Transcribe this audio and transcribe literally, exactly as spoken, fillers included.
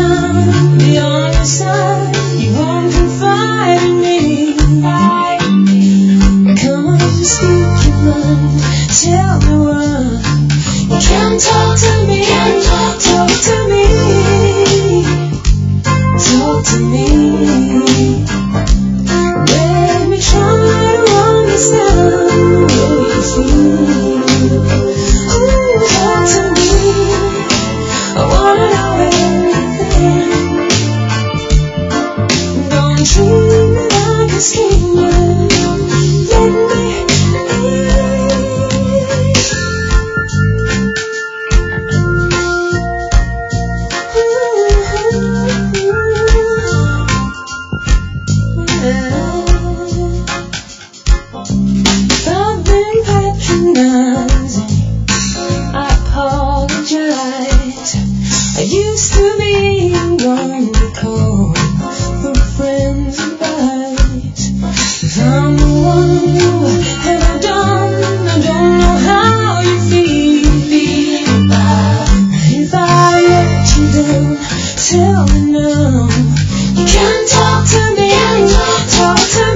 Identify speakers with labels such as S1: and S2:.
S1: I'm the other side, you won't confide in me. Come on, speak your mind, tell me what. You can talk to me, talk to me, talk to me. Let me try to understand the way you feel. Ooh, talk to me, I wanna know everything. Don't treat me like a schemer. Let me If I've been patronizing, I apologize. I used to be one to call for friends' advice. If I'm the one who have I done, I don't know how you feel about. If I let you down, tell me now. You can talk to me, talk to me.